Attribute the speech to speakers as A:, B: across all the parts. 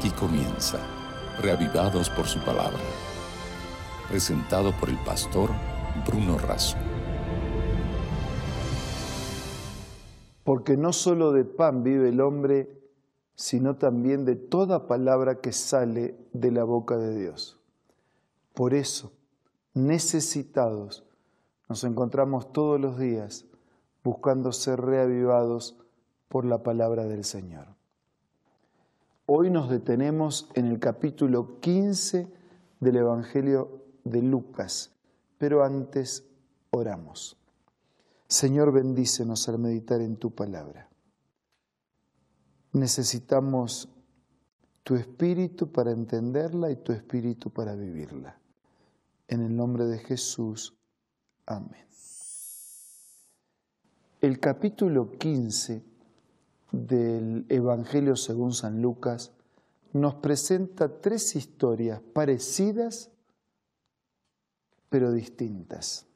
A: Aquí comienza Reavivados por su palabra, presentado por el pastor Bruno Razo.
B: Porque no solo de pan vive el hombre, sino también de toda palabra que sale de la boca de Dios. Por eso, necesitados, nos encontramos todos los días buscando ser reavivados por la palabra del Señor. Hoy nos detenemos en el capítulo 15 del Evangelio de Lucas, pero antes oramos. Señor, bendícenos al meditar en tu palabra. Necesitamos tu espíritu para entenderla y tu espíritu para vivirla. En el nombre de Jesús, amén. El capítulo 15 del Evangelio según San Lucas nos presenta tres historias parecidas pero distintas.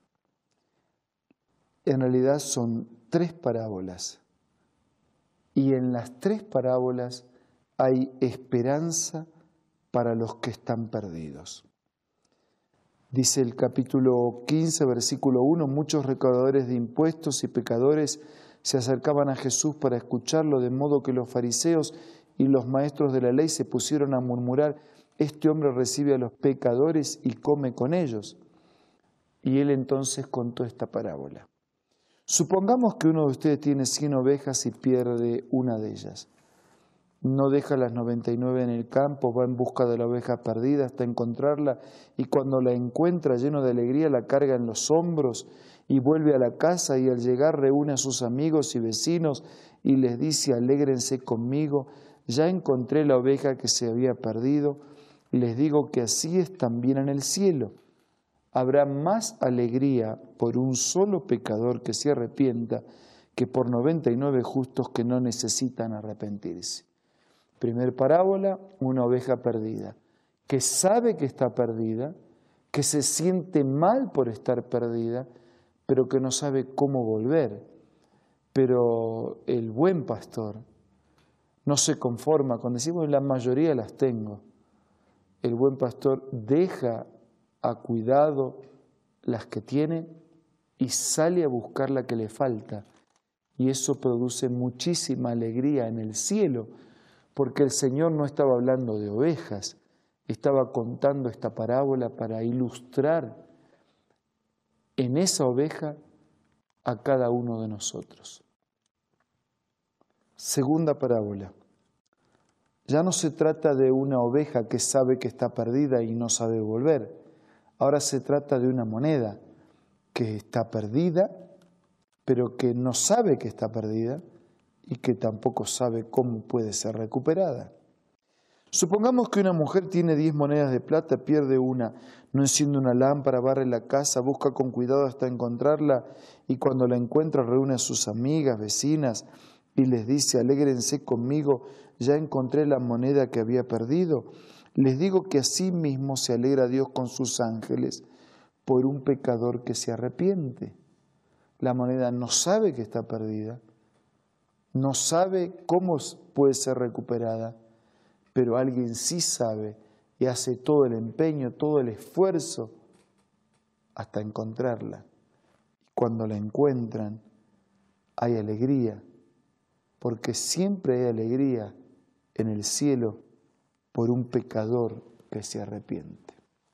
B: En realidad son tres parábolas y en las tres parábolas hay esperanza para los que están perdidos. Dice el capítulo 15, versículo 1, muchos recaudadores de impuestos y pecadores se acercaban a Jesús para escucharlo, de modo que los fariseos y los maestros de la ley se pusieron a murmurar, este hombre recibe a los pecadores y come con ellos. Y él entonces contó esta parábola. Supongamos que uno de ustedes tiene 100 ovejas y pierde una de ellas. No deja las 99 en el campo, va en busca de la oveja perdida hasta encontrarla y cuando la encuentra lleno de alegría la carga en los hombros y vuelve a la casa y al llegar reúne a sus amigos y vecinos y les dice, alégrense conmigo, ya encontré la oveja que se había perdido. Les digo que así es también en el cielo. Habrá más alegría por un solo pecador que se arrepienta que por 99 justos que no necesitan arrepentirse. Primer parábola, una oveja perdida, que sabe que está perdida, que se siente mal por estar perdida, pero que no sabe cómo volver. Pero el buen pastor no se conforma con decir, bueno, la mayoría las tengo. El buen pastor deja a cuidado las que tiene y sale a buscar la que le falta. Y eso produce muchísima alegría en el cielo, porque el Señor no estaba hablando de ovejas, estaba contando esta parábola para ilustrar en esa oveja a cada uno de nosotros. Segunda parábola. Ya no se trata de una oveja que sabe que está perdida y no sabe volver. Ahora se trata de una moneda que está perdida, pero que no sabe que está perdida y que tampoco sabe cómo puede ser recuperada. Supongamos que una mujer tiene 10 monedas de plata, pierde una, no enciende una lámpara, barre la casa, busca con cuidado hasta encontrarla y cuando la encuentra reúne a sus amigas, vecinas y les dice, alégrense conmigo, ya encontré la moneda que había perdido. Les digo que así mismo se alegra Dios con sus ángeles por un pecador que se arrepiente. La moneda no sabe que está perdida, no sabe cómo puede ser recuperada, pero alguien sí sabe y hace todo el empeño, todo el esfuerzo hasta encontrarla. Cuando la encuentran, hay alegría, porque siempre hay alegría en el cielo por un pecador que se arrepiente.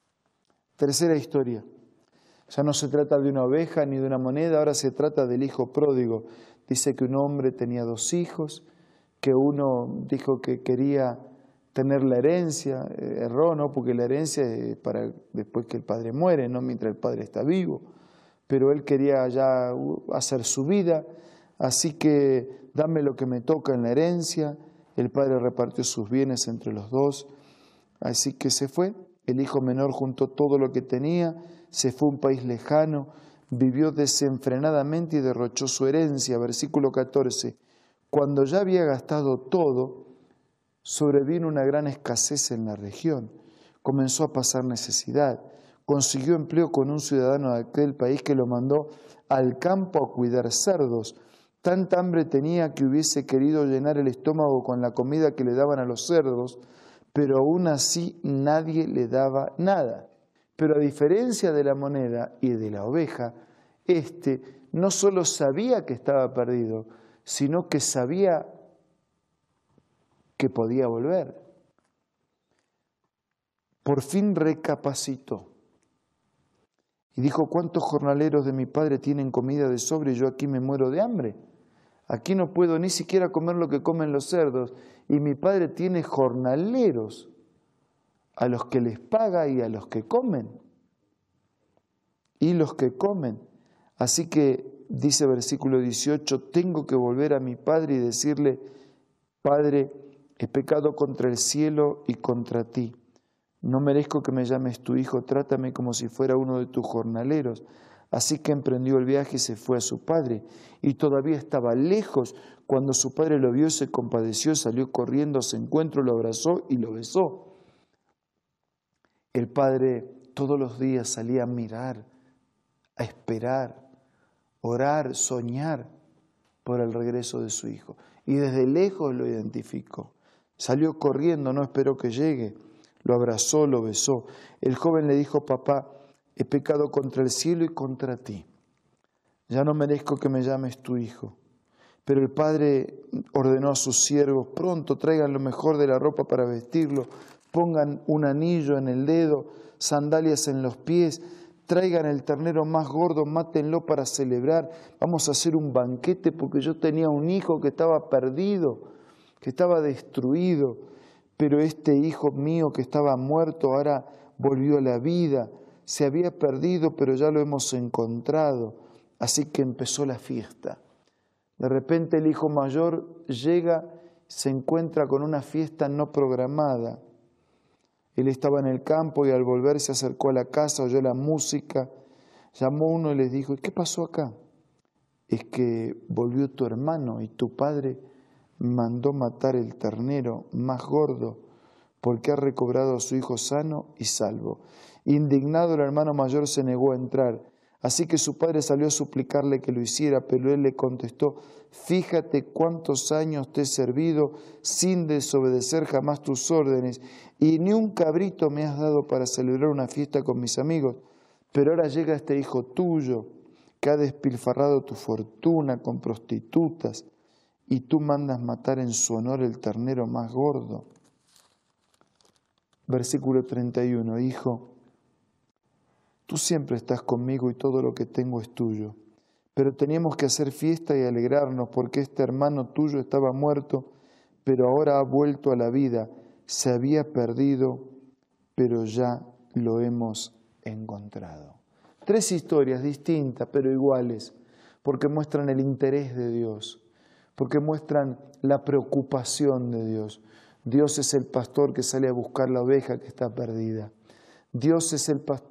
B: Tercera historia. Ya no se trata de una oveja ni de una moneda, ahora se trata del hijo pródigo. Dice que un hombre tenía 2 hijos, que uno dijo que quería tener la herencia, erró, ¿no? Porque la herencia es para después que el padre muere, no mientras el padre está vivo. Pero él quería ya hacer su vida, así que dame lo que me toca en la herencia. El padre repartió sus bienes entre los 2, así que se fue. El hijo menor juntó todo lo que tenía, se fue a un país lejano, vivió desenfrenadamente y derrochó su herencia. Versículo 14. Cuando ya había gastado todo, sobrevino una gran escasez en la región. Comenzó a pasar necesidad. Consiguió empleo con un ciudadano de aquel país que lo mandó al campo a cuidar cerdos. Tanta hambre tenía que hubiese querido llenar el estómago con la comida que le daban a los cerdos, pero aún así nadie le daba nada. Pero a diferencia de la moneda y de la oveja, no solo sabía que estaba perdido, sino que sabía que podía volver. Por fin recapacitó y dijo: ¿cuántos jornaleros de mi padre tienen comida de sobra y yo aquí me muero de hambre? Aquí no puedo ni siquiera comer lo que comen los cerdos, y mi padre tiene jornaleros a los que les paga y a los que comen. Y los que comen. Así que dice versículo 18, tengo que volver a mi padre y decirle: Padre, he pecado contra el cielo y contra ti. No merezco que me llames tu hijo, trátame como si fuera uno de tus jornaleros. Así que emprendió el viaje y se fue a su padre. Y todavía estaba lejos cuando su padre lo vio, se compadeció, salió corriendo a su encuentro, lo abrazó y lo besó. El padre todos los días salía a mirar, a esperar, orar, soñar por el regreso de su hijo. Y desde lejos lo identificó. Salió corriendo, no esperó que llegue. Lo abrazó, lo besó. El joven le dijo: papá, he pecado contra el cielo y contra ti. Ya no merezco que me llames tu hijo. Pero el padre ordenó a sus siervos: pronto traigan lo mejor de la ropa para vestirlo, pongan un anillo en el dedo, sandalias en los pies, traigan el ternero más gordo, mátenlo para celebrar. Vamos a hacer un banquete porque yo tenía un hijo que estaba perdido, que estaba destruido. Pero este hijo mío que estaba muerto ahora volvió a la vida. Se había perdido, pero ya lo hemos encontrado. Así que empezó la fiesta. De repente el hijo mayor llega, se encuentra con una fiesta no programada. Él estaba en el campo y al volver se acercó a la casa, oyó la música, llamó a uno y les dijo: ¿qué pasó acá? Es que volvió tu hermano y tu padre mandó matar el ternero más gordo porque ha recobrado a su hijo sano y salvo. Indignado, el hermano mayor se negó a entrar. Así que su padre salió a suplicarle que lo hiciera, pero él le contestó: fíjate cuántos años te he servido sin desobedecer jamás tus órdenes, y ni un cabrito me has dado para celebrar una fiesta con mis amigos. Pero ahora llega este hijo tuyo que ha despilfarrado tu fortuna con prostitutas, y tú mandas matar en su honor el ternero más gordo. Versículo 31, hijo, tú siempre estás conmigo y todo lo que tengo es tuyo. Pero teníamos que hacer fiesta y alegrarnos porque este hermano tuyo estaba muerto, pero ahora ha vuelto a la vida. Se había perdido, pero ya lo hemos encontrado. 3 historias distintas, pero iguales, porque muestran el interés de Dios, porque muestran la preocupación de Dios. Dios es el pastor que sale a buscar la oveja que está perdida. Dios es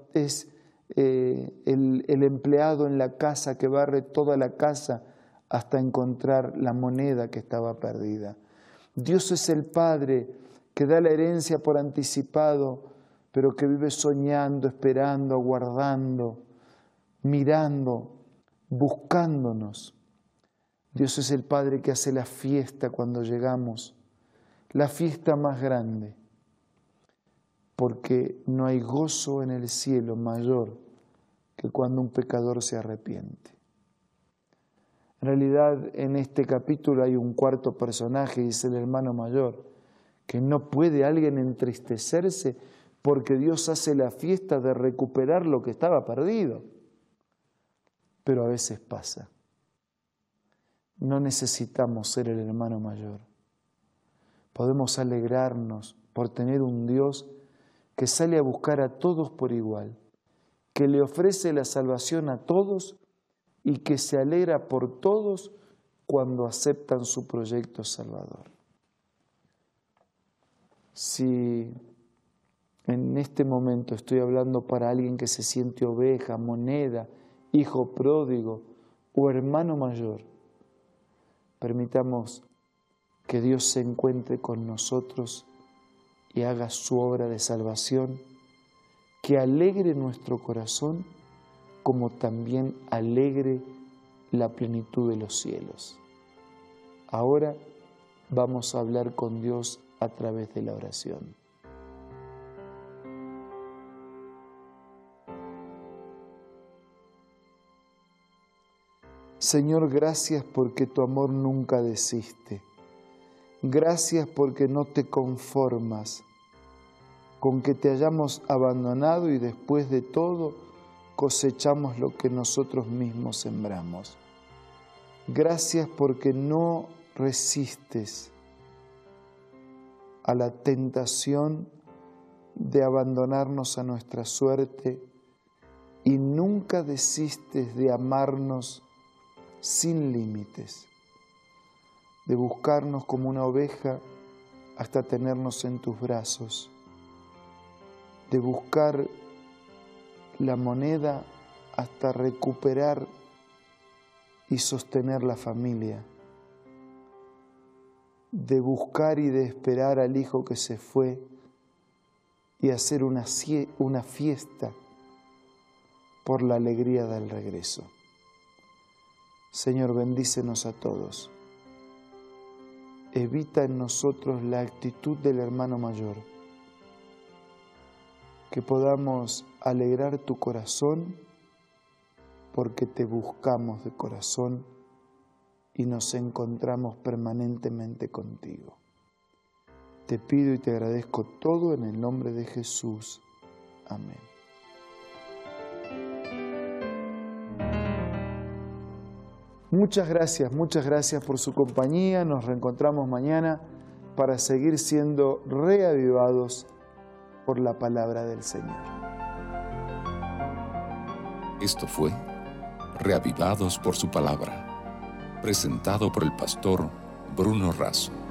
B: el empleado en la casa que barre toda la casa hasta encontrar la moneda que estaba perdida. Dios es el Padre que da la herencia por anticipado, pero que vive soñando, esperando, aguardando, mirando, buscándonos. Dios es el Padre que hace la fiesta cuando llegamos, la fiesta más grande, porque no hay gozo en el cielo mayor que cuando un pecador se arrepiente. En realidad, en este capítulo hay un cuarto personaje, y es el hermano mayor, que no puede alguien entristecerse porque Dios hace la fiesta de recuperar lo que estaba perdido. Pero a veces pasa. No necesitamos ser el hermano mayor. Podemos alegrarnos por tener un Dios que sale a buscar a todos por igual, que le ofrece la salvación a todos y que se alegra por todos cuando aceptan su proyecto salvador. Si en este momento estoy hablando para alguien que se siente oveja, moneda, hijo pródigo o hermano mayor, permitamos que Dios se encuentre con nosotros y haga su obra de salvación, que alegre nuestro corazón, como también alegre la plenitud de los cielos. Ahora vamos a hablar con Dios a través de la oración. Señor, gracias porque tu amor nunca desiste. Gracias porque no te conformas con que te hayamos abandonado y después de todo cosechamos lo que nosotros mismos sembramos. Gracias porque no resistes a la tentación de abandonarnos a nuestra suerte y nunca desistes de amarnos sin límites, de buscarnos como una oveja hasta tenernos en tus brazos, de buscar la moneda hasta recuperar y sostener la familia, de buscar y de esperar al hijo que se fue y hacer una fiesta por la alegría del regreso. Señor, bendícenos a todos. Evita en nosotros la actitud del hermano mayor, que podamos alegrar tu corazón porque te buscamos de corazón y nos encontramos permanentemente contigo. Te pido y te agradezco todo en el nombre de Jesús. Amén. Muchas gracias por su compañía. Nos reencontramos mañana para seguir siendo reavivados por la palabra del Señor.
A: Esto fue Reavivados por su palabra, presentado por el pastor Bruno Razo.